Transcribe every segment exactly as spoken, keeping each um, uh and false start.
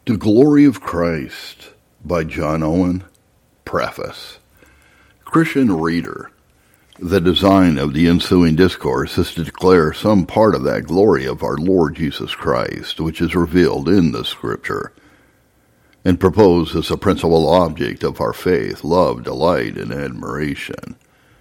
The Glory of Christ by John Owen, Preface. Christian reader, the design of the ensuing discourse is to declare some part of that glory of our Lord Jesus Christ, which is revealed in the Scripture, and propose as a principal object of our faith, love, delight, and admiration.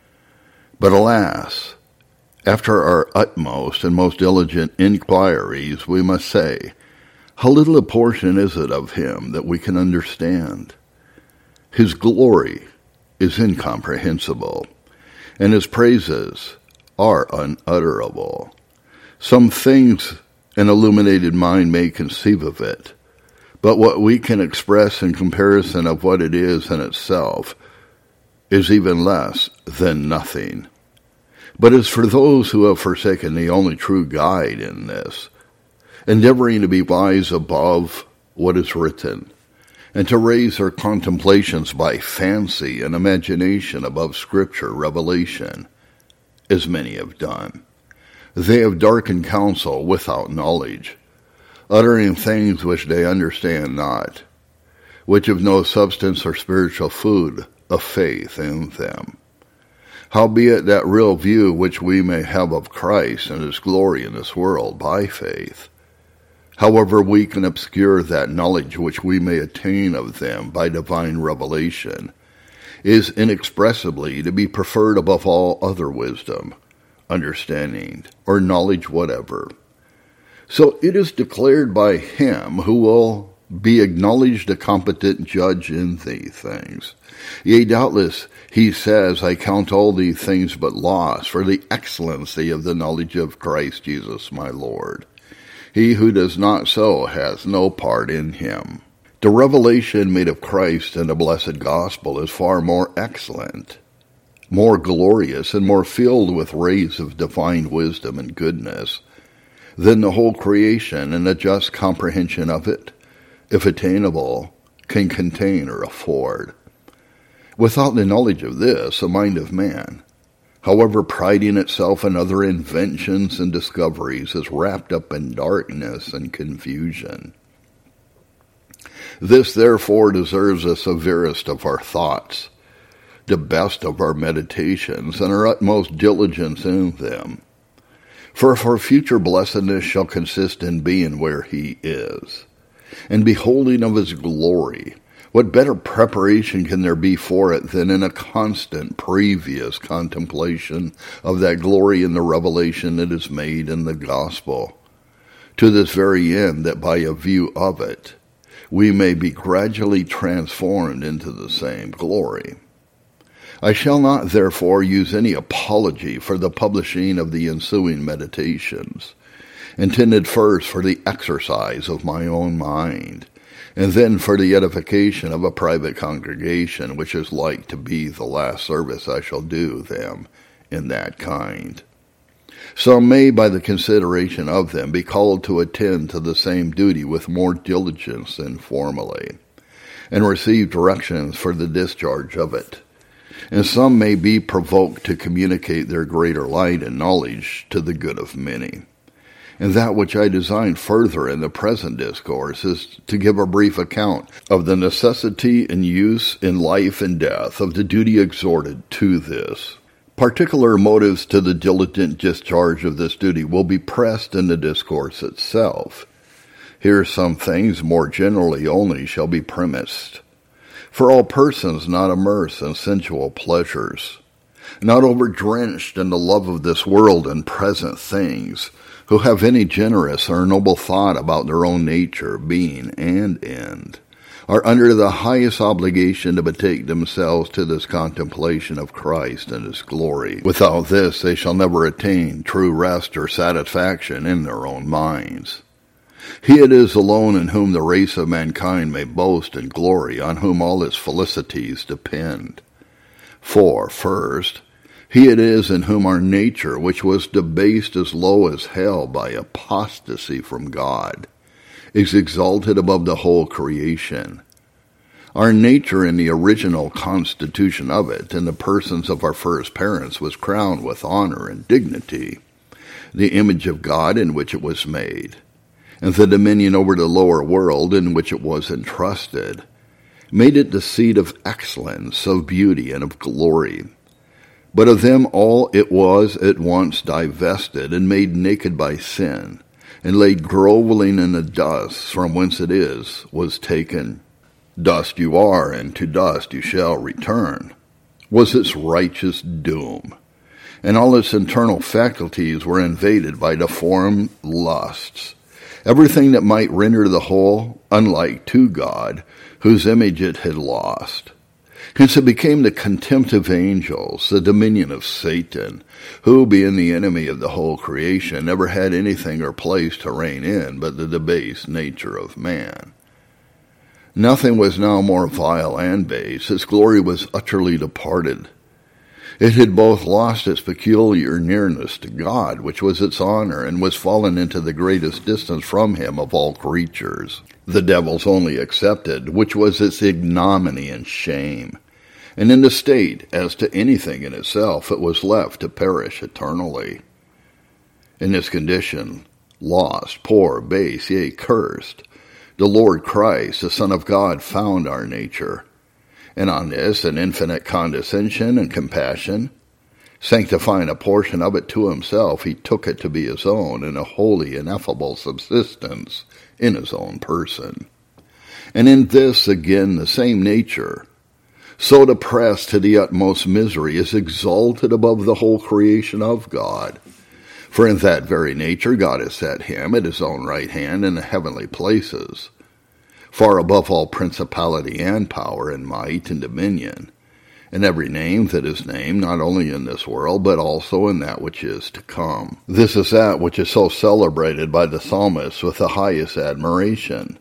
But alas, after our utmost and most diligent inquiries, we must say, how little a portion is it of him that we can understand? His glory is incomprehensible, and his praises are unutterable. Some things an illuminated mind may conceive of it, but what we can express in comparison of what it is in itself is even less than nothing. But as for those who have forsaken the only true guide in this, endeavoring to be wise above what is written, and to raise their contemplations by fancy and imagination above Scripture revelation, as many have done, they have darkened counsel without knowledge, uttering things which they understand not, which have no substance or spiritual food of faith in them. Howbeit that real view which we may have of Christ and his glory in this world by faith, however weak and obscure that knowledge which we may attain of them by divine revelation, is inexpressibly to be preferred above all other wisdom, understanding, or knowledge whatever. So it is declared by him who will be acknowledged a competent judge in these things. Yea, doubtless, he says, I count all these things but loss for the excellency of the knowledge of Christ Jesus my Lord. He who does not so has no part in him. The revelation made of Christ and the blessed gospel is far more excellent, more glorious, and more filled with rays of divine wisdom and goodness than the whole creation and a just comprehension of it, if attainable, can contain or afford. Without the knowledge of this, the mind of man, however priding itself in other inventions and discoveries, is wrapped up in darkness and confusion. This, therefore, deserves the severest of our thoughts, the best of our meditations, and our utmost diligence in them. For if our future blessedness shall consist in being where he is, and beholding of his glory, what better preparation can there be for it than in a constant previous contemplation of that glory in the revelation that is made in the gospel, to this very end that by a view of it we may be gradually transformed into the same glory. I shall not therefore use any apology for the publishing of the ensuing meditations, intended first for the exercise of my own mind, and then for the edification of a private congregation, which is like to be the last service I shall do them in that kind. Some may, by the consideration of them, be called to attend to the same duty with more diligence than formerly, and receive directions for the discharge of it. And some may be provoked to communicate their greater light and knowledge to the good of many. And that which I design further in the present discourse is to give a brief account of the necessity and use in life and death of the duty exhorted to this. Particular motives to the diligent discharge of this duty will be pressed in the discourse itself. Here some things more generally only shall be premised. For all persons not immersed in sensual pleasures, not overdrenched in the love of this world and present things, who have any generous or noble thought about their own nature, being, and end, are under the highest obligation to betake themselves to this contemplation of Christ and his glory. Without this they shall never attain true rest or satisfaction in their own minds. He it is alone in whom the race of mankind may boast and glory, on whom all its felicities depend. For, first, he it is in whom our nature, which was debased as low as hell by apostasy from God, is exalted above the whole creation. Our nature in the original constitution of it, in the persons of our first parents, was crowned with honor and dignity, the image of God in which it was made. and the dominion over the lower world in which it was entrusted, made it the seat of excellence, of beauty, and of glory. But of them all it was at once divested, and made naked by sin, and laid grovelling in the dust, from whence it is, was taken. Dust you are, and to dust you shall return, was its righteous doom. And all its internal faculties were invaded by deformed lusts, everything that might render the whole unlike to God, whose image it had lost. Hence it became the contempt of angels, the dominion of Satan, who, being the enemy of the whole creation, never had anything or place to reign in but the debased nature of man. Nothing was now more vile and base. Its glory was utterly departed. It had both lost its peculiar nearness to God, which was its honor, and was fallen into the greatest distance from him of all creatures, the devils only excepted, which was its ignominy and shame. And in the state, as to anything in itself, it was left to perish eternally. In this condition, lost, poor, base, yea, cursed, the Lord Christ, the Son of God, found our nature, and on this, in infinite condescension and compassion, sanctifying a portion of it to himself, he took it to be his own in a holy, ineffable subsistence in his own person. And in this, again, the same nature, so depressed to the utmost misery, is exalted above the whole creation of God. For in that very nature God has set him at his own right hand in the heavenly places, far above all principality and power and might and dominion, and every name that is named, not only in this world, but also in that which is to come. This is that which is so celebrated by the psalmist with the highest admiration.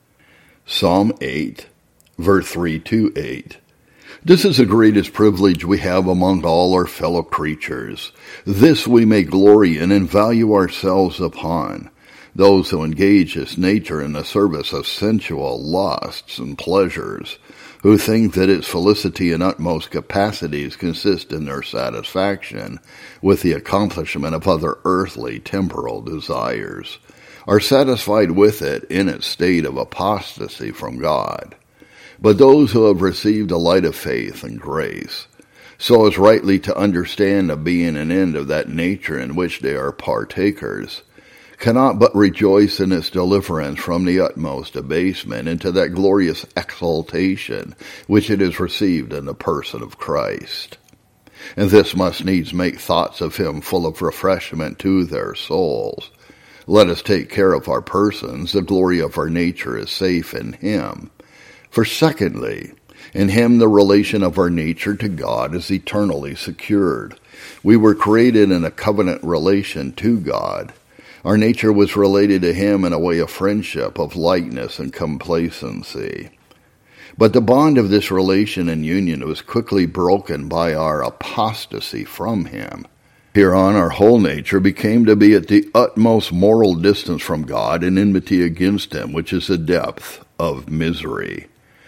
Psalm eight, verse three to eight. This is the greatest privilege we have among all our fellow creatures. This we may glory in and value ourselves upon. Those who engage this nature in the service of sensual lusts and pleasures, who think that its felicity and utmost capacities consist in their satisfaction with the accomplishment of other earthly temporal desires, are satisfied with it in its state of apostasy from God. But those who have received the light of faith and grace, so as rightly to understand the being and end of that nature in which they are partakers, cannot but rejoice in its deliverance from the utmost abasement into that glorious exaltation which it has received in the person of Christ. And this must needs make thoughts of him full of refreshment to their souls. Let us take care of our persons. The glory of our nature is safe in him. For secondly, in him the relation of our nature to God is eternally secured. We were created in a covenant relation to God. Our nature was related to him in a way of friendship, of likeness and complacency. But the bond of this relation and union was quickly broken by our apostasy from him. Hereon our whole nature became to be at the utmost moral distance from God and enmity against him, which is the depth of misery.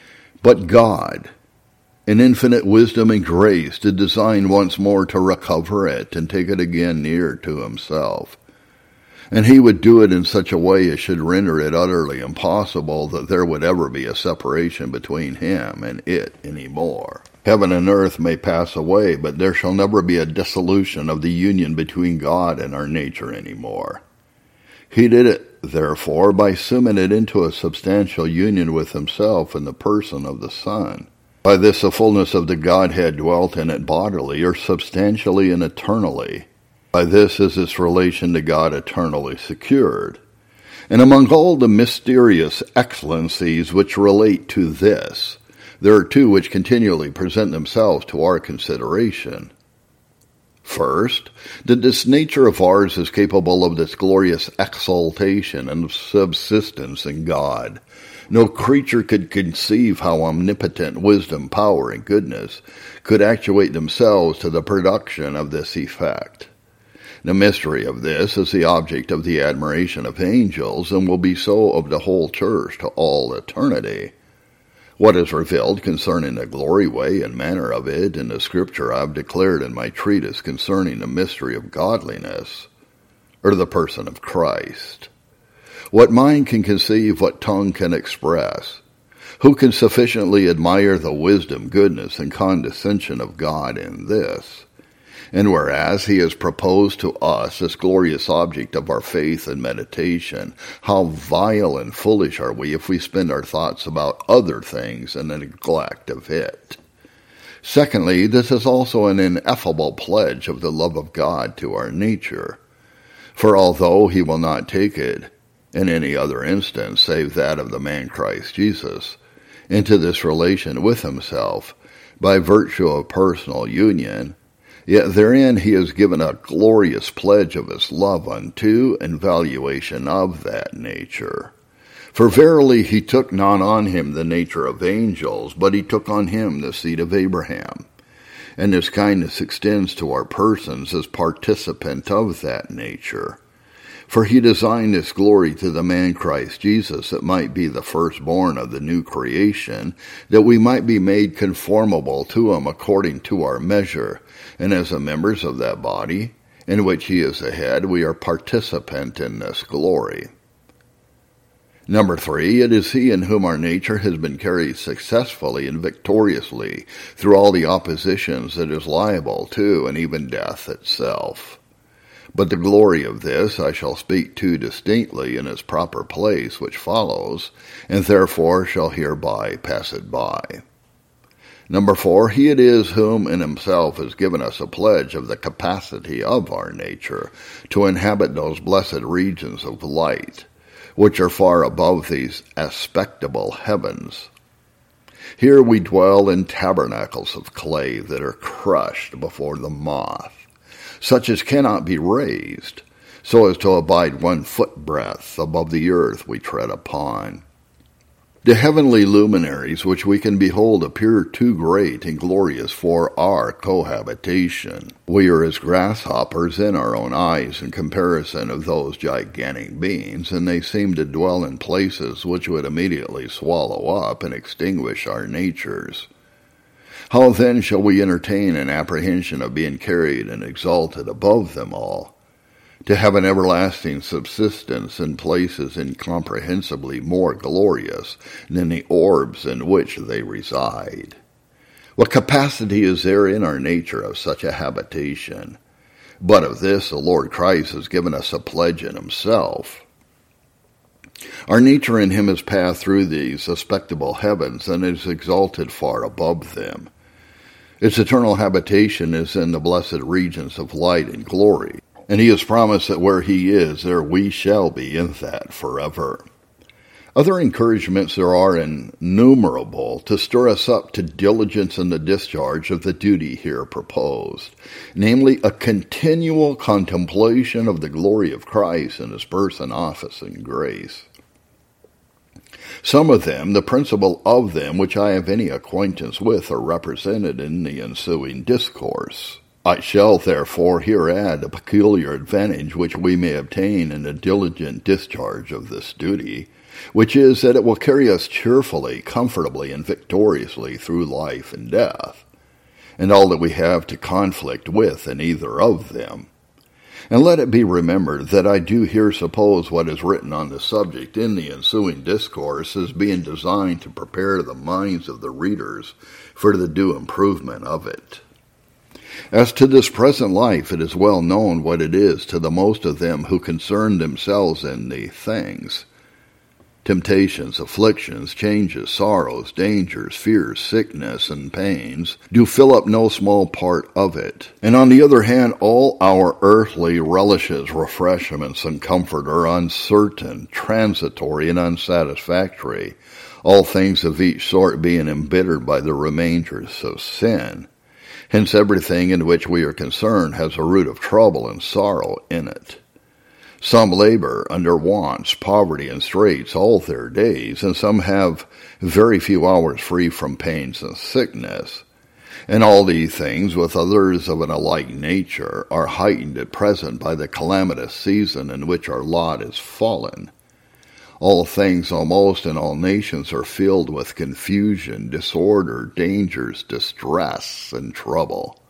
But God, in infinite wisdom and grace, did design once more to recover it and take it again near to himself. And he would do it in such a way as should render it utterly impossible that there would ever be a separation between him and it any more. Heaven and earth may pass away, but there shall never be a dissolution of the union between God and our nature any more. He did it, therefore, by summing it into a substantial union with himself in the person of the Son. By this the fullness of the Godhead dwelt in it bodily, or substantially and eternally. By this is its relation to God eternally secured. And among all the mysterious excellencies which relate to this, there are two which continually present themselves to our consideration. First, that this nature of ours is capable of this glorious exaltation and subsistence in God. No creature could conceive how omnipotent wisdom, power, and goodness could actuate themselves to the production of this effect. The mystery of this is the object of the admiration of angels, and will be so of the whole church to all eternity. What is revealed concerning the glory, way, and manner of it in the Scripture I have declared in my treatise concerning the mystery of godliness, or the person of Christ. What mind can conceive, what tongue can express? Who can sufficiently admire the wisdom, goodness, and condescension of God in this? And whereas he has proposed to us this glorious object of our faith and meditation, how vile and foolish are we if we spend our thoughts about other things in the neglect of it. Secondly, this is also an ineffable pledge of the love of God to our nature. For although he will not take it, in any other instance save that of the man Christ Jesus, into this relation with himself, by virtue of personal union, yet therein he has given a glorious pledge of his love unto and valuation of that nature. For verily he took not on him the nature of angels, but he took on him the seed of Abraham. And this kindness extends to our persons as participant of that nature. For he designed this glory to the man Christ Jesus, that might be the firstborn of the new creation, that we might be made conformable to him according to our measure. And as the members of that body, in which he is the head, we are participant in this glory. Number three, it is he in whom our nature has been carried successfully and victoriously through all the oppositions it is liable to, and even death itself. But the glory of this I shall speak to distinctly in its proper place, which follows, and therefore shall hereby pass it by. Number four, he it is whom in himself has given us a pledge of the capacity of our nature to inhabit those blessed regions of light, which are far above these aspectable heavens. Here we dwell in tabernacles of clay that are crushed before the moth, such as cannot be raised, so as to abide one foot breadth above the earth we tread upon. The heavenly luminaries which we can behold appear too great and glorious for our cohabitation. We are as grasshoppers in our own eyes in comparison of those gigantic beings, and they seem to dwell in places which would immediately swallow up and extinguish our natures. How then shall we entertain an apprehension of being carried and exalted above them all, to have an everlasting subsistence in places incomprehensibly more glorious than the orbs in which they reside? What capacity is there in our nature of such a habitation? But of this the Lord Christ has given us a pledge in himself. Our nature in him has passed through these spectacle heavens and is exalted far above them. Its eternal habitation is in the blessed regions of light and glory, and he has promised that where he is, there we shall be in that forever. Other encouragements there are innumerable to stir us up to diligence in the discharge of the duty here proposed, namely a continual contemplation of the glory of Christ in his person, office, and grace. Some of them, the principal of them, which I have any acquaintance with, are represented in the ensuing discourse. I shall therefore here add a peculiar advantage which we may obtain in the diligent discharge of this duty, which is that it will carry us cheerfully, comfortably, and victoriously through life and death, and all that we have to conflict with in either of them. And let it be remembered that I do here suppose what is written on the subject in the ensuing discourse as being designed to prepare the minds of the readers for the due improvement of it. As to this present life, it is well known what it is to the most of them who concern themselves in the things. Temptations, afflictions, changes, sorrows, dangers, fears, sickness, and pains do fill up no small part of it. And on the other hand, all our earthly relishes, refreshments, and comfort are uncertain, transitory, and unsatisfactory, all things of each sort being embittered by the remainders of sin. Hence everything in which we are concerned has a root of trouble and sorrow in it. Some labor under wants, poverty, and straits all their days, and some have very few hours free from pains and sickness. And all these things, with others of an alike nature, are heightened at present by the calamitous season in which our lot is fallen. All things almost in all nations are filled with confusion, disorder, dangers, distress, and trouble.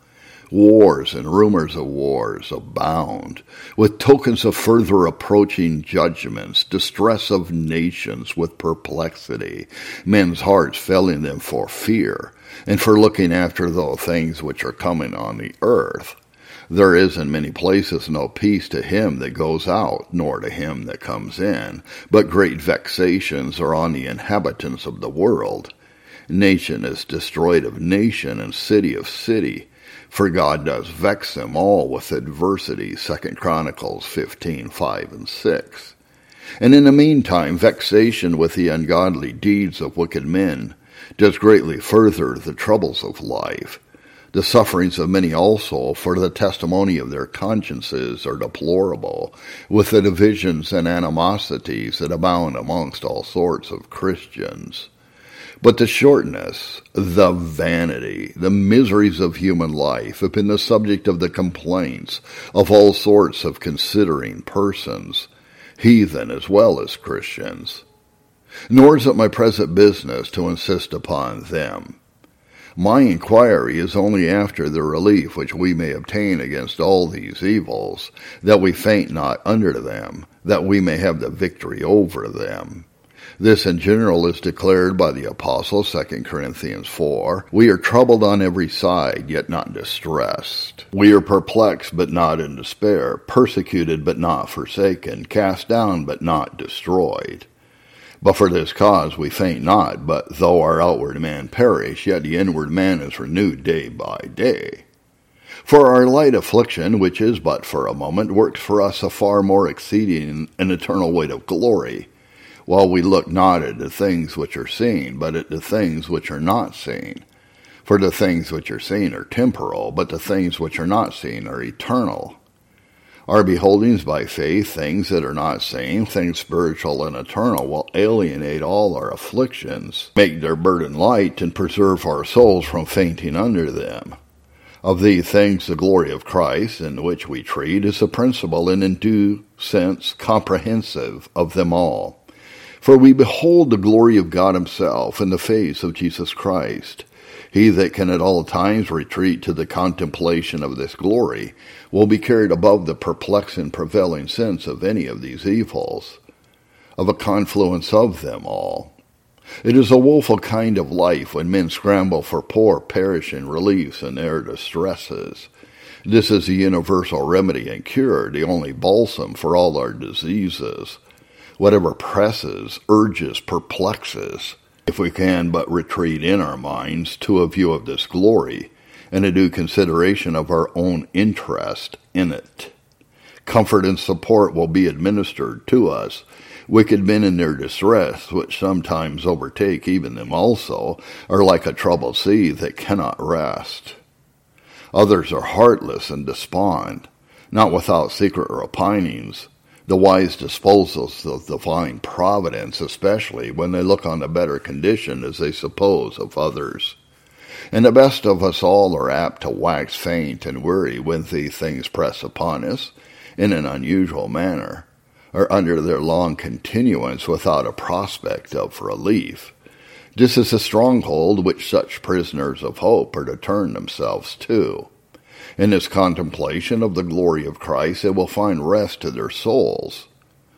Wars and rumors of wars abound, with tokens of further approaching judgments, distress of nations with perplexity, men's hearts failing them for fear, and for looking after those things which are coming on the earth. There is in many places no peace to him that goes out, nor to him that comes in, but great vexations are on the inhabitants of the world. Nation is destroyed of nation, and city of city, for God does vex them all with adversity, Second Chronicles fifteen, five and six. And in the meantime, vexation with the ungodly deeds of wicked men does greatly further the troubles of life. The sufferings of many also, for the testimony of their consciences, are deplorable, with the divisions and animosities that abound amongst all sorts of Christians. But the shortness, the vanity, the miseries of human life have been the subject of the complaints of all sorts of considering persons, heathen as well as Christians. Nor is it my present business to insist upon them. My inquiry is only after the relief which we may obtain against all these evils, that we faint not under them, that we may have the victory over them. This in general is declared by the Apostle, Second Corinthians four. We are troubled on every side, yet not distressed. We are perplexed, but not in despair, persecuted, but not forsaken, cast down, but not destroyed. But for this cause we faint not, but though our outward man perish, yet the inward man is renewed day by day. For our light affliction, which is but for a moment, works for us a far more exceeding and eternal weight of glory, while we look not at the things which are seen, but at the things which are not seen. For the things which are seen are temporal, but the things which are not seen are eternal. Our beholdings by faith, things that are not seen, things spiritual and eternal, will alienate all our afflictions, make their burden light, and preserve our souls from fainting under them. Of these things the glory of Christ, in which we treat, is the principal and in due sense comprehensive of them all. For we behold the glory of God himself in the face of Jesus Christ. He that can at all times retreat to the contemplation of this glory will be carried above the perplexing prevailing sense of any of these evils, of a confluence of them all. It is a woeful kind of life when men scramble for poor perishing reliefs in their distresses. This is the universal remedy and cure, the only balsam for all our diseases. Whatever presses, urges, perplexes, if we can but retreat in our minds to a view of this glory, and a due consideration of our own interest in it. Comfort and support will be administered to us. Wicked men in their distress, which sometimes overtake even them also, are like a troubled sea that cannot rest. Others are heartless and despond, not without secret repinings, the wise disposals of divine providence, especially when they look on the better condition, as they suppose, of others. And the best of us all are apt to wax faint and weary when these things press upon us in an unusual manner, or under their long continuance without a prospect of relief. This is a stronghold which such prisoners of hope are to turn themselves to. In this contemplation of the glory of Christ, they will find rest to their souls.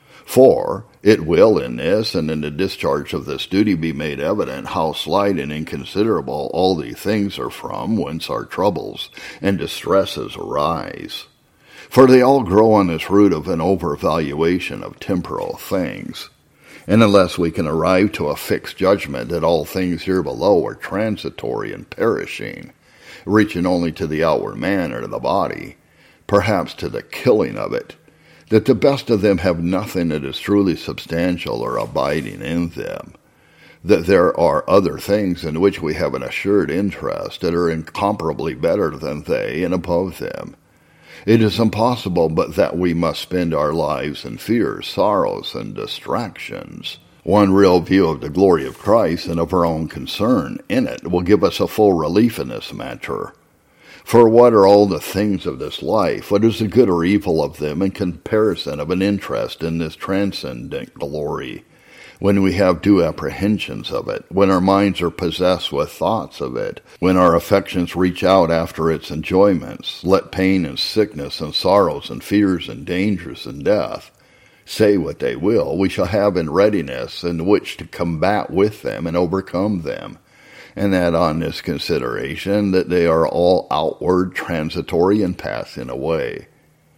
For it will in this and in the discharge of this duty be made evident how slight and inconsiderable all these things are from whence our troubles and distresses arise. For they all grow on this root of an overvaluation of temporal things. And unless we can arrive to a fixed judgment that all things here below are transitory and perishing, reaching only to the outward man or to the body, perhaps to the killing of it, that the best of them have nothing that is truly substantial or abiding in them, that there are other things in which we have an assured interest that are incomparably better than they and above them. It is impossible but that we must spend our lives in fears, sorrows, and distractions. One real view of the glory of Christ and of our own concern in it will give us a full relief in this matter. For what are all the things of this life? What is the good or evil of them in comparison of an interest in this transcendent glory? when we have due apprehensions of it, when our minds are possessed with thoughts of it, when our affections reach out after its enjoyments, let pain and sickness and sorrows and fears and dangers and death say what they will, we shall have in readiness in which to combat with them and overcome them, and that on this consideration that they are all outward, transitory, and passing away.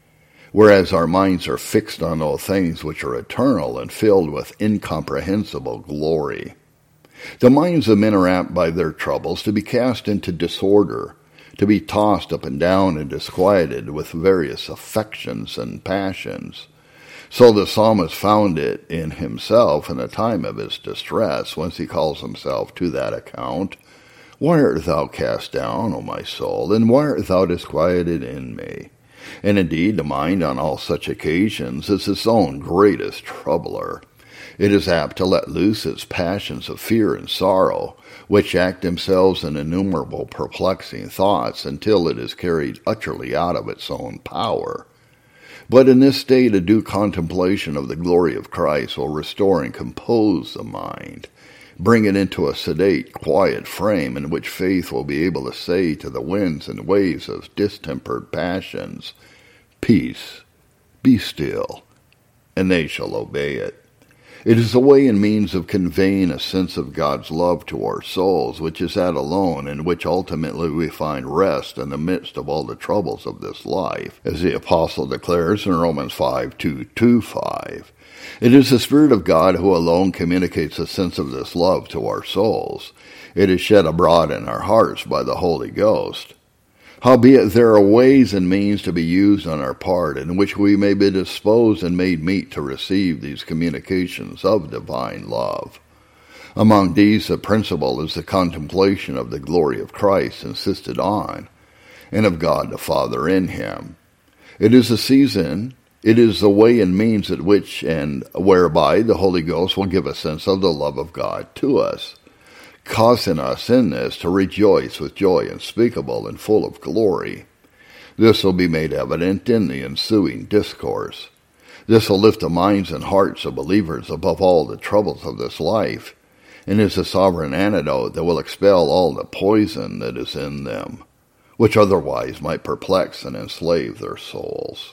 Whereas our minds are fixed on those things which are eternal and filled with incomprehensible glory. The minds of men are apt by their troubles to be cast into disorder, to be tossed up and down and disquieted with various affections and passions. So the psalmist found it in himself in a time of his distress, whence he calls himself to that account, "Why art thou cast down, O my soul, and why art thou disquieted in me?" And indeed, the mind on all such occasions is its own greatest troubler. It is apt to let loose its passions of fear and sorrow, which act themselves in innumerable perplexing thoughts until it is carried utterly out of its own power. But in this state, a due contemplation of the glory of Christ will restore and compose the mind, bring it into a sedate, quiet frame in which faith will be able to say to the winds and waves of distempered passions, "Peace, be still," and they shall obey it. It is a way and means of conveying a sense of God's love to our souls, which is that alone in which ultimately we find rest in the midst of all the troubles of this life, as the Apostle declares in Romans five, two, two, five. It is the Spirit of God who alone communicates a sense of this love to our souls. It is shed abroad in our hearts by the Holy Ghost. Howbeit there are ways and means to be used on our part in which we may be disposed and made meet to receive these communications of divine love. Among these the principal is the contemplation of the glory of Christ insisted on, and of God the Father in him. It is a season, it is the way and means at which and whereby the Holy Ghost will give a sense of the love of God to us, causing us in this to rejoice with joy unspeakable and full of glory. This will be made evident in the ensuing discourse. This will lift the minds and hearts of believers above all the troubles of this life, and is a sovereign antidote that will expel all the poison that is in them, which otherwise might perplex and enslave their souls.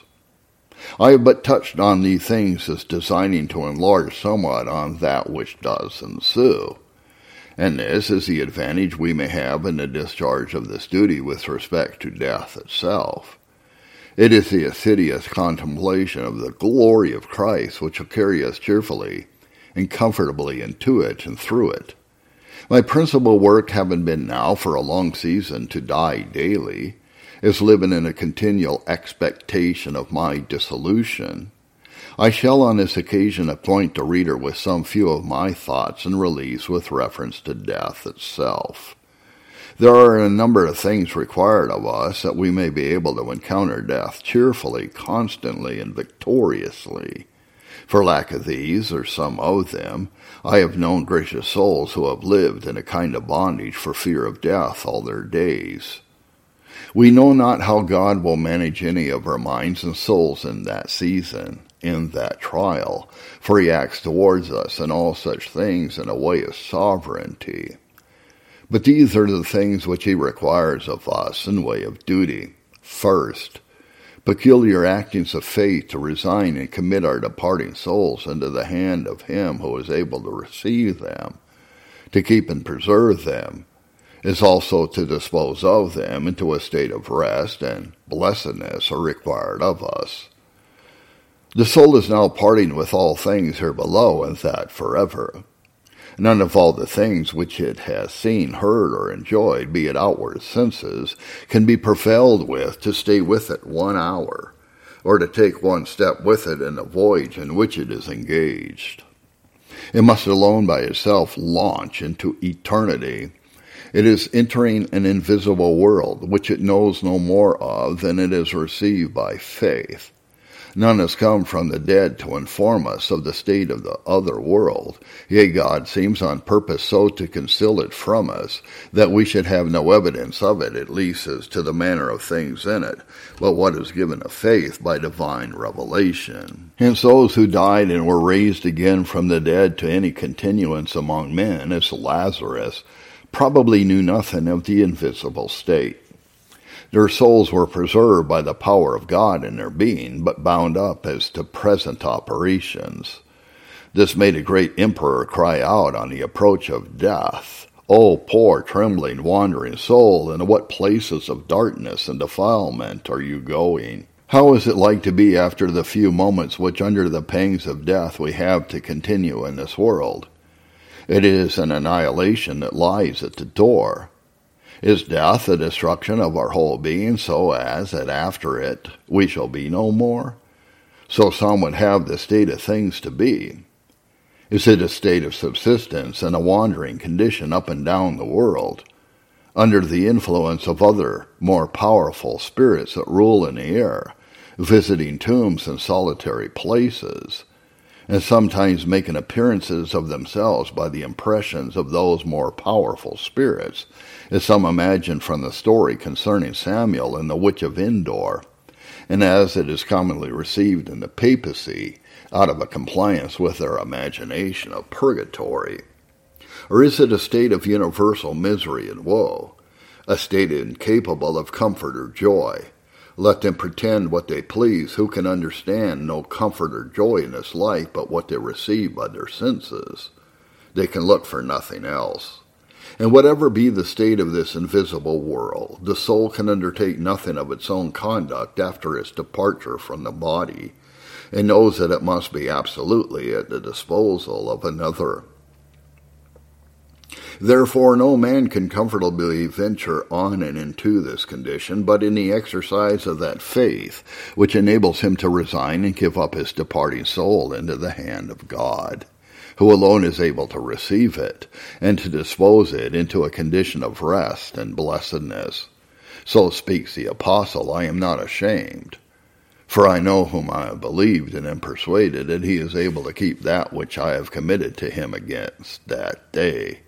I have but touched on these things as designing to enlarge somewhat on that which does ensue. And this is the advantage we may have in the discharge of this duty with respect to death itself. It is the assiduous contemplation of the glory of Christ which will carry us cheerfully and comfortably into it and through it. My principal work having been now for a long season to die daily, is living in a continual expectation of my dissolution. I shall on this occasion acquaint the reader with some few of my thoughts and release with reference to death itself. There are a number of things required of us that we may be able to encounter death cheerfully, constantly, and victoriously. For lack of these, or some of them, I have known gracious souls who have lived in a kind of bondage for fear of death all their days. We know not how God will manage any of our minds and souls in that season, in that trial, for he acts towards us in all such things in a way of sovereignty. But these are the things which he requires of us in way of duty. First, peculiar actings of faith to resign and commit our departing souls into the hand of him who is able to receive them, to keep and preserve them, is also to dispose of them into a state of rest and blessedness are required of us. The soul is now parting with all things here below, and that forever. None of all the things which it has seen, heard, or enjoyed, be it outward senses, can be prevailed with to stay with it one hour, or to take one step with it in the voyage in which it is engaged. It must alone by itself launch into eternity. It is entering an invisible world, which it knows no more of than it is received by faith. None has come from the dead to inform us of the state of the other world. Yea, God seems on purpose so to conceal it from us, that we should have no evidence of it, at least as to the manner of things in it, but what is given of faith by divine revelation. Hence those who died and were raised again from the dead to any continuance among men, as Lazarus, probably knew nothing of the invisible state. Their souls were preserved by the power of God in their being, but bound up as to present operations. This made a great emperor cry out on the approach of death, "O poor, trembling, wandering soul, into what places of darkness and defilement are you going? How is it like to be after the few moments which under the pangs of death we have to continue in this world? It is an annihilation that lies at the door. Is death the destruction of our whole being, so as that after it we shall be no more? So some would have the state of things to be. Is it a state of subsistence and a wandering condition up and down the world, under the influence of other more powerful spirits that rule in the air, visiting tombs and solitary places, and sometimes making appearances of themselves by the impressions of those more powerful spirits, as some imagine from the story concerning Samuel and the witch of Endor, and as it is commonly received in the papacy, out of a compliance with their imagination of purgatory? Or is it a state of universal misery and woe, a state incapable of comfort or joy? Let them pretend what they please, who can understand no comfort or joy in this life but what they receive by their senses? They can look for nothing else. And whatever be the state of this invisible world, the soul can undertake nothing of its own conduct after its departure from the body, and knows that it must be absolutely at the disposal of another. Therefore no man can comfortably venture on and into this condition, but in the exercise of that faith which enables him to resign and give up his departing soul into the hand of God, who alone is able to receive it, and to dispose it into a condition of rest and blessedness. So speaks the apostle, "I am not ashamed, for I know whom I have believed, and am persuaded that he is able to keep that which I have committed to him against that day."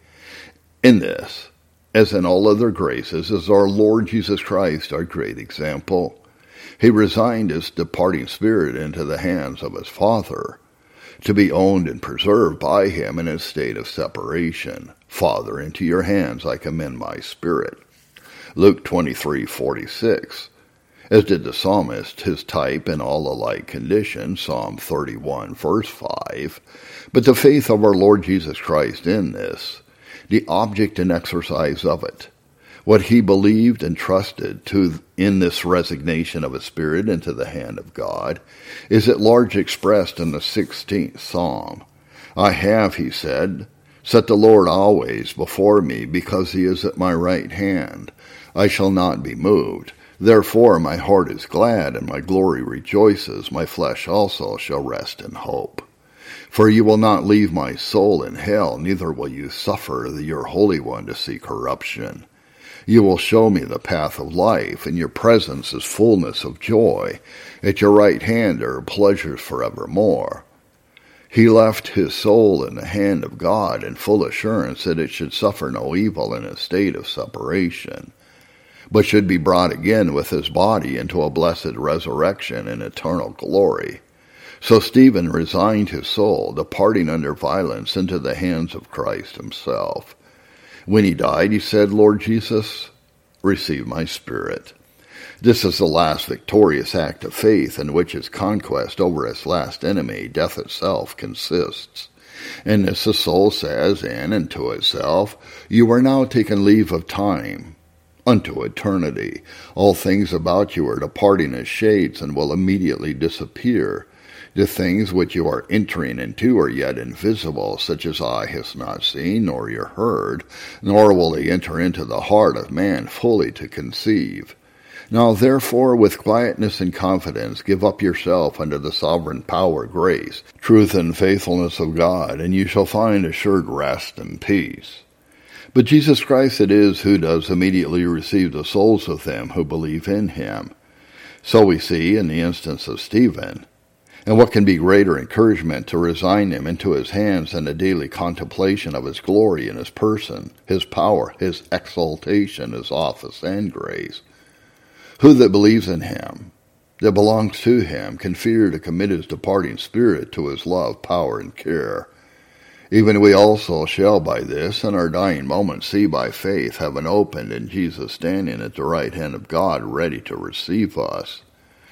In this, as in all other graces, is our Lord Jesus Christ our great example. He resigned his departing spirit into the hands of his Father, to be owned and preserved by him in his state of separation. "Father, into your hands I commend my spirit." Luke twenty-three forty-six. As did the psalmist, his type in all alike conditions, Psalm thirty-one, verse five. But the faith of our Lord Jesus Christ in this, the object and exercise of it, what he believed and trusted to in this resignation of his spirit into the hand of God, is at large expressed in the sixteenth Psalm. "I have," he said, "set the Lord always before me, because he is at my right hand. I shall not be moved. Therefore my heart is glad, and my glory rejoices. My flesh also shall rest in hope. For you will not leave my soul in hell, neither will you suffer your Holy One to see corruption. You will show me the path of life, and your presence is fullness of joy. At your right hand are pleasures forevermore." He left his soul in the hand of God in full assurance that it should suffer no evil in a state of separation, but should be brought again with his body into a blessed resurrection and eternal glory. So Stephen resigned his soul, departing under violence, into the hands of Christ himself. When he died, he said, "Lord Jesus, receive my spirit." This is the last victorious act of faith in which his conquest over its last enemy, death itself, consists. And this the soul says in and to itself, "You are now taken leave of time unto eternity. All things about you are departing as shades and will immediately disappear. The things which you are entering into are yet invisible, such as eye has not seen, nor ear heard, nor will they enter into the heart of man fully to conceive. Now therefore, with quietness and confidence, give up yourself unto the sovereign power, grace, truth, and faithfulness of God, and you shall find assured rest and peace. But Jesus Christ it is who does immediately receive the souls of them who believe in him. So we see in the instance of Stephen, And what can be greater encouragement to resign him into his hands than a daily contemplation of his glory in his person, his power, his exaltation, his office, and grace? Who that believes in him, that belongs to him, can fear to commit his departing spirit to his love, power, and care? Even we also shall by this, in our dying moment, see by faith heaven opened, and Jesus standing at the right hand of God, ready to receive us.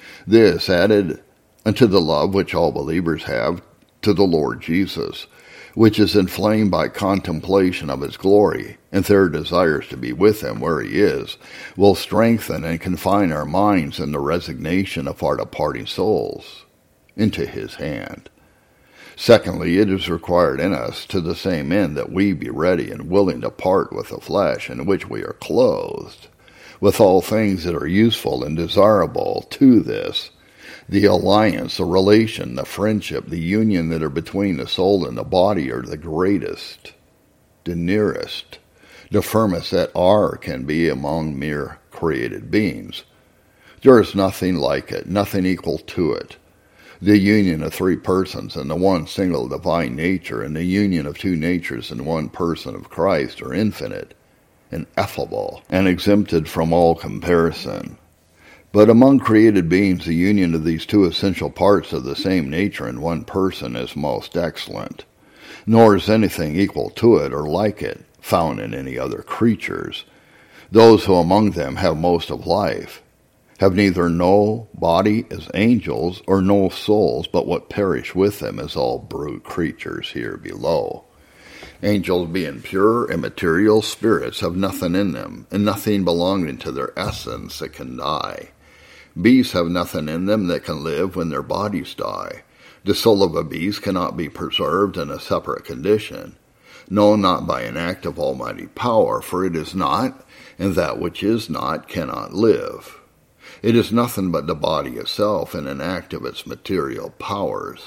This added unto the love which all believers have to the Lord Jesus, which is inflamed by contemplation of his glory, and their desires to be with him where he is, will strengthen and confine our minds in the resignation of our departing souls into his hand. Secondly, it is required in us to the same end that we be ready and willing to part with the flesh in which we are clothed, with all things that are useful and desirable to this, the alliance, the relation, the friendship, the union that are between the soul and the body are the greatest, the nearest, the firmest that are can be among mere created beings. There is nothing like it, nothing equal to it. The union of three persons in the one single divine nature, and the union of two natures in one person of Christ, are infinite, ineffable, and exempted from all comparison. But among created beings, the union of these two essential parts of the same nature in one person is most excellent, nor is anything equal to it or like it found in any other creatures. Those who among them have most of life have neither no body as angels, or no souls, but what perish with them as all brute creatures here below. Angels, being pure, immaterial spirits, have nothing in them, and nothing belonging to their essence that can die. Beasts have nothing in them that can live when their bodies die. The soul of a beast cannot be preserved in a separate condition, no, not by an act of almighty power, for it is not, and that which is not cannot live. It is nothing but the body itself in an act of its material powers.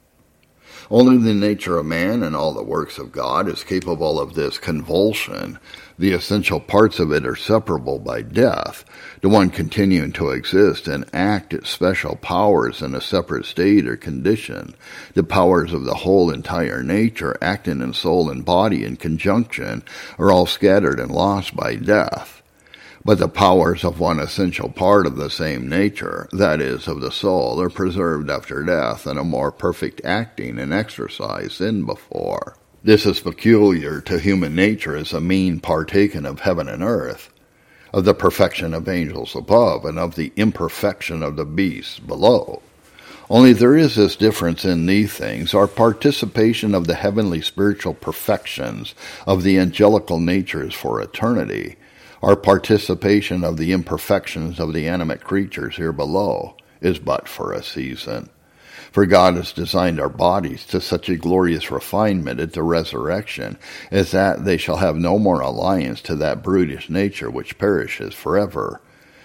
Only the nature of man and all the works of God is capable of this convulsion. The essential parts of it are separable by death, the one continuing to exist and act its special powers in a separate state or condition. The powers of the whole entire nature, acting in soul and body in conjunction, are all scattered and lost by death. But the powers of one essential part of the same nature, that is, of the soul, are preserved after death in a more perfect acting and exercise than before. This is peculiar to human nature as a mean partaken of heaven and earth, of the perfection of angels above, and of the imperfection of the beasts below. Only there is this difference in these things: our participation of the heavenly spiritual perfections of the angelical natures for eternity, our participation of the imperfections of the animate creatures here below is but for a season. For God has designed our bodies to such a glorious refinement at the resurrection as that they shall have no more alliance to that brutish nature which perishes forever.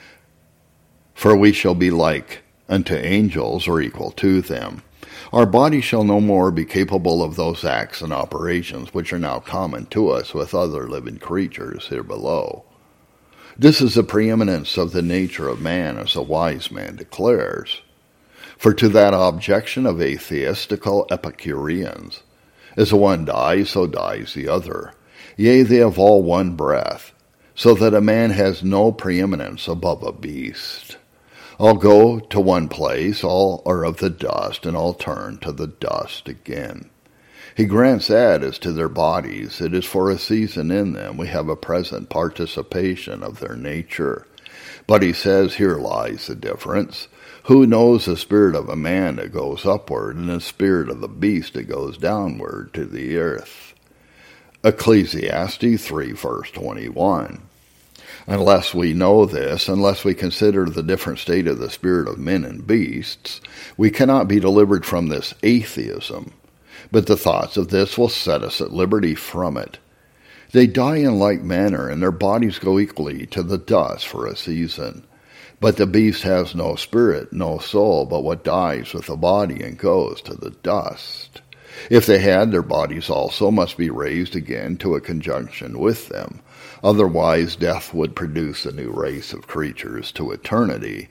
For we shall be like unto angels, or equal to them. Our body shall no more be capable of those acts and operations which are now common to us with other living creatures here below. This is the preeminence of the nature of man, as a wise man declares. For to that objection of atheistical Epicureans, as the one dies, so dies the other. Yea, they have all one breath, so that a man has no preeminence above a beast. All go to one place, all are of the dust, and all turn to the dust again. He grants that as to their bodies, it is for a season in them we have a present participation of their nature. But he says, here lies the difference. Who knows the spirit of a man that goes upward, and the spirit of the beast that goes downward to the earth? Ecclesiastes three, verse twenty-one. Unless we know this, unless we consider the different state of the spirit of men and beasts, we cannot be delivered from this atheism. But the thoughts of this will set us at liberty from it. They die in like manner, and their bodies go equally to the dust for a season. But the beast has no spirit, no soul, but what dies with the body and goes to the dust. If they had, their bodies also must be raised again to a conjunction with them. Otherwise death would produce a new race of creatures to eternity.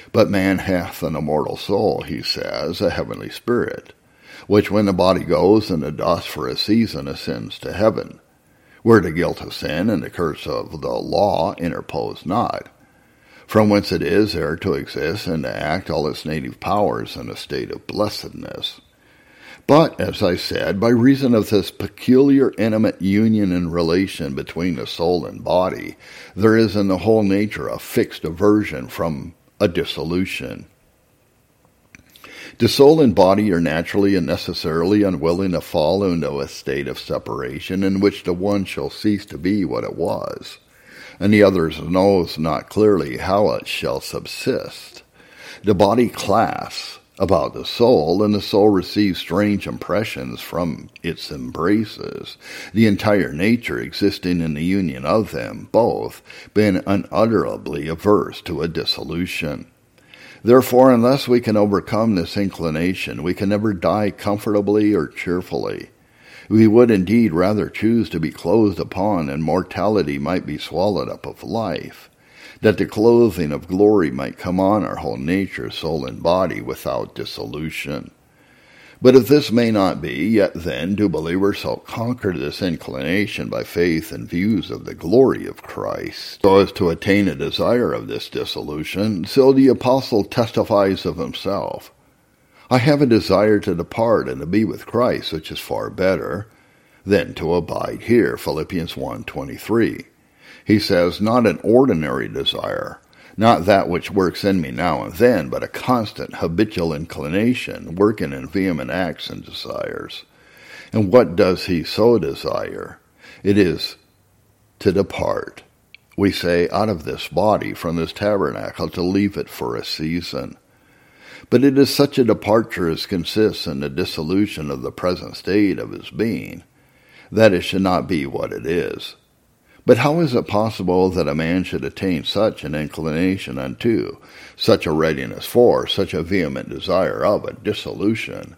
But man hath an immortal soul, he says, a heavenly spirit, which when the body goes in the dust for a season ascends to heaven, where the guilt of sin and the curse of the law interpose not, from whence it is there to exist and to act all its native powers in a state of blessedness. But, as I said, by reason of this peculiar intimate union and relation between the soul and body, there is in the whole nature a fixed aversion from a dissolution. The soul and body are naturally and necessarily unwilling to fall into a state of separation in which the one shall cease to be what it was, and the other knows not clearly how it shall subsist. The body clasps about the soul, and the soul receives strange impressions from its embraces, the entire nature existing in the union of them both, being unutterably averse to a dissolution. Therefore, unless we can overcome this inclination, we can never die comfortably or cheerfully. We would indeed rather choose to be clothed upon, and mortality might be swallowed up of life, that the clothing of glory might come on our whole nature, soul, and body without dissolution. But if this may not be, yet then do believers so conquer this inclination by faith and views of the glory of Christ, so as to attain a desire of this dissolution. So the apostle testifies of himself, I have a desire to depart and to be with Christ, which is far better than to abide here. Philippians one twenty-three. He says, not an ordinary desire, not that which works in me now and then, but a constant habitual inclination, working in vehement acts and desires. And what does he so desire? It is to depart, we say, out of this body, from this tabernacle, to leave it for a season. But it is such a departure as consists in the dissolution of the present state of his being, that it should not be what it is. But how is it possible that a man should attain such an inclination unto, such a readiness for, such a vehement desire of a dissolution?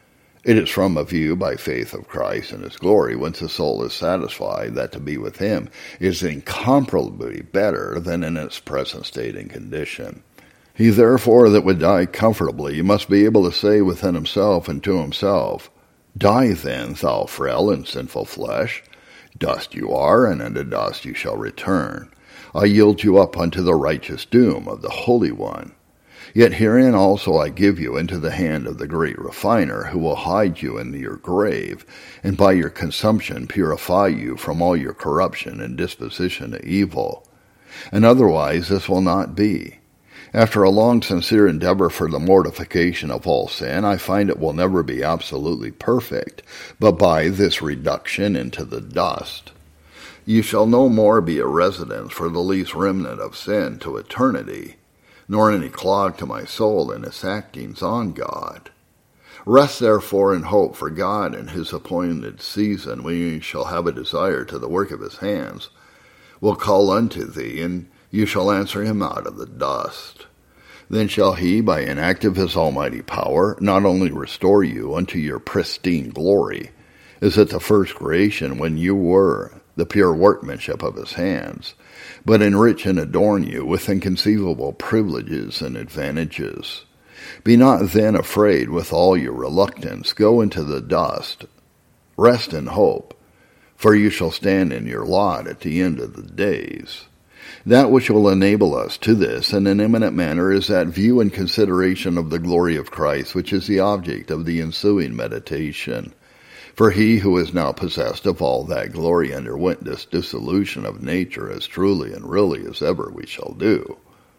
It is from a view by faith of Christ and his glory, whence the soul is satisfied that to be with him is incomparably better than in its present state and condition. He therefore that would die comfortably must be able to say within himself and to himself, Die then, thou frail and sinful flesh, dust you are, and unto dust you shall return. I yield you up unto the righteous doom of the Holy One. Yet herein also I give you into the hand of the great refiner, who will hide you in your grave, and by your consumption purify you from all your corruption and disposition to evil. And otherwise this will not be. After a long sincere endeavor for the mortification of all sin, I find it will never be absolutely perfect, but by this reduction into the dust, you shall no more be a residence for the least remnant of sin to eternity, nor any clog to my soul in its actings on God. Rest therefore in hope, for God in his appointed season, when you shall have a desire to the work of his hands, will call unto thee, and you shall answer him out of the dust. Then shall he, by an act of his almighty power, not only restore you unto your pristine glory, as at the first creation when you were the pure workmanship of his hands, but enrich and adorn you with inconceivable privileges and advantages. Be not then afraid with all your reluctance. Go into the dust. Rest in hope, for you shall stand in your lot at the end of the days. That which will enable us to this in an eminent manner is that view and consideration of the glory of Christ, which is the object of the ensuing meditation. For he who is now possessed of all that glory underwent this dissolution of nature as truly and really as ever we shall do.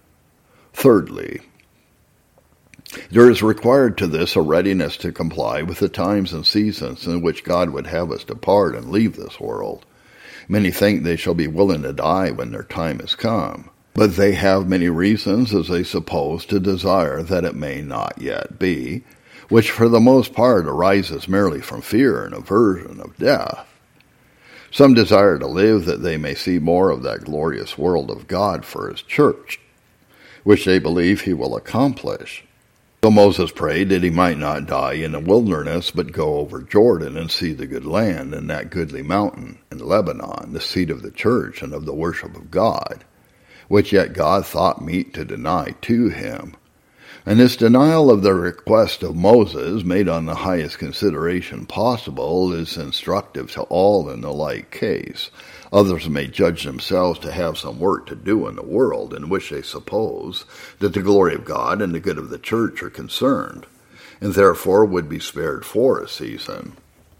Thirdly, there is required to this a readiness to comply with the times and seasons in which God would have us depart and leave this world. Many think they shall be willing to die when their time is come, but they have many reasons, as they suppose, to desire that it may not yet be, which for the most part arises merely from fear and aversion of death. Some desire to live that they may see more of that glorious world of God for his church, which they believe he will accomplish. So Moses prayed that he might not die in the wilderness, but go over Jordan and see the good land and that goodly mountain in Lebanon, the seat of the church and of the worship of God. which yet God thought meet to deny to him. And this denial of the request of Moses, made on the highest consideration possible, is instructive to all in the like case. Others may judge themselves to have some work to do in the world in which they suppose that the glory of God and the good of the church are concerned, and therefore would be spared for a season.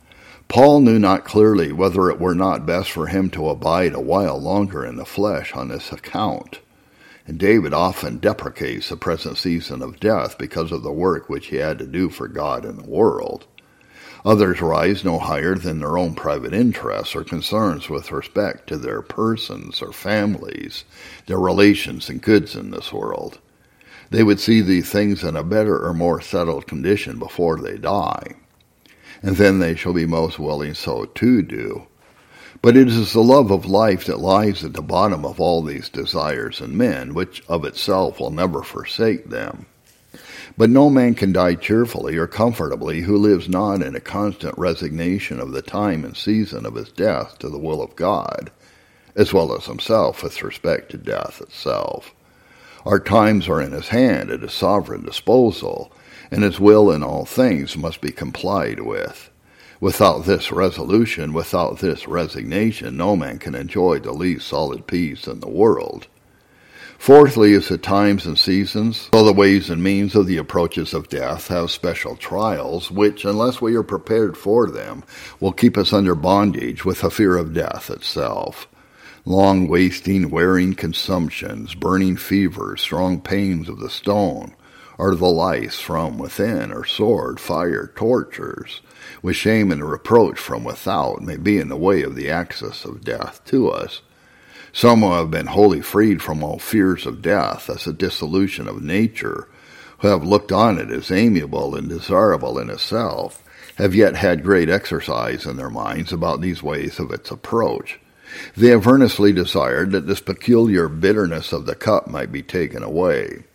Paul knew not clearly whether it were not best for him to abide a while longer in the flesh on this account. And David often deprecates the present season of death because of the work which he had to do for God in the world. Others rise no higher than their own private interests or concerns with respect to their persons or families, their relations and goods in this world. They would see these things in a better or more settled condition before they die, and then they shall be most willing so to do. But it is the love of life that lies at the bottom of all these desires in men, which of itself will never forsake them. But no man can die cheerfully or comfortably who lives not in a constant resignation of the time and season of his death to the will of God, as well as himself with respect to death itself. Our times are in his hand at his sovereign disposal, and his will in all things must be complied with. Without this resolution, without this resignation, no man can enjoy the least solid peace in the world. Fourthly is the times and seasons, so the ways and means of the approaches of death have special trials, which, unless we are prepared for them, will keep us under bondage with the fear of death itself. Long wasting, wearing consumptions, burning fevers, strong pains of the stone, or the lice from within, or sword, fire, tortures, with shame and reproach from without, may be in the way of the access of death to us. Some who have been wholly freed from all fears of death as a dissolution of nature, who have looked on it as amiable and desirable in itself, have yet had great exercise in their minds about these ways of its approach. They have earnestly desired that this peculiar bitterness of the cup might be taken away.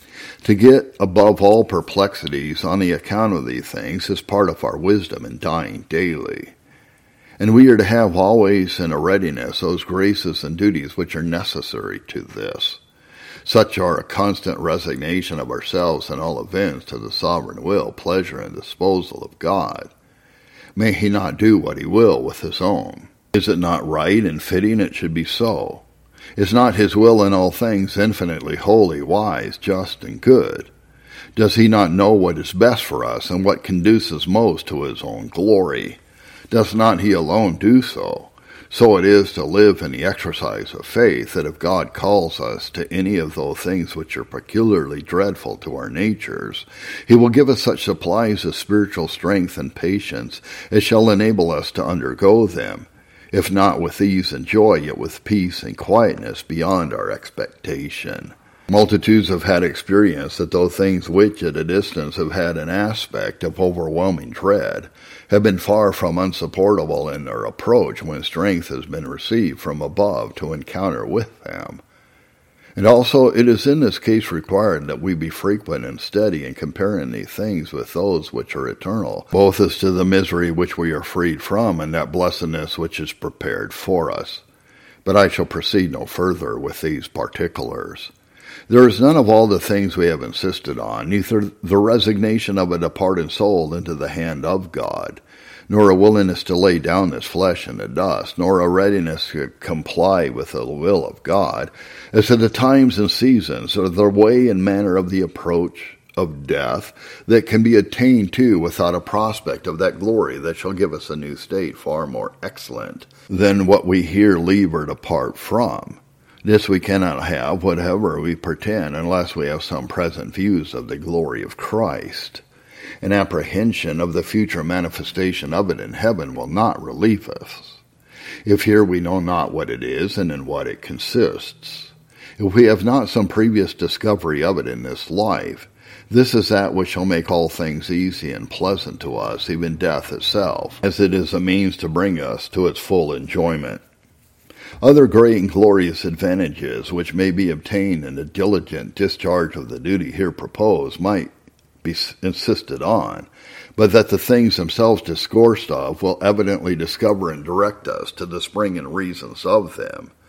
To get above all perplexities on the account of these things is part of our wisdom in dying daily. And we are to have always in a readiness those graces and duties which are necessary to this. Such are a constant resignation of ourselves in all events to the sovereign will, pleasure, and disposal of God. May he not do what he will with his own? Is it not right and fitting it should be so? Is not his will in all things infinitely holy, wise, just, and good? Does he not know what is best for us and what conduces most to his own glory? Does not he alone do so? So it is to live in the exercise of faith that if God calls us to any of those things which are peculiarly dreadful to our natures, he will give us such supplies of spiritual strength and patience as shall enable us to undergo them, if not with ease and joy, yet with peace and quietness beyond our expectation. Multitudes have had experience that though things which at a distance have had an aspect of overwhelming dread, have been far from unsupportable in their approach when strength has been received from above to encounter with them. And also it is in this case required that we be frequent and steady in comparing these things with those which are eternal, both as to the misery which we are freed from and that blessedness which is prepared for us. But I shall proceed no further with these particulars. There is none of all the things we have insisted on, neither the resignation of a departed soul into the hand of God, nor a willingness to lay down this flesh in the dust, nor a readiness to comply with the will of God, as to the times and seasons, or the way and manner of the approach of death that can be attained to without a prospect of that glory that shall give us a new state far more excellent than what we here leave or depart from. This we cannot have, whatever we pretend, unless we have some present views of the glory of Christ. An apprehension of the future manifestation of it in heaven will not relieve us, if here we know not what it is and in what it consists. If we have not some previous discovery of it in this life, this is that which shall make all things easy and pleasant to us, even death itself, as it is a means to bring us to its full enjoyment. Other great and glorious advantages which may be obtained in the diligent discharge of the duty here proposed might be insisted on, but that the things themselves discoursed of will evidently discover and direct us to the spring and reasons of them.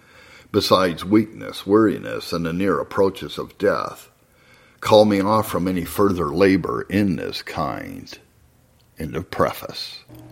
besides weakness, weariness, and the near approaches of death. Call me off from any further labor in this kind. End of preface.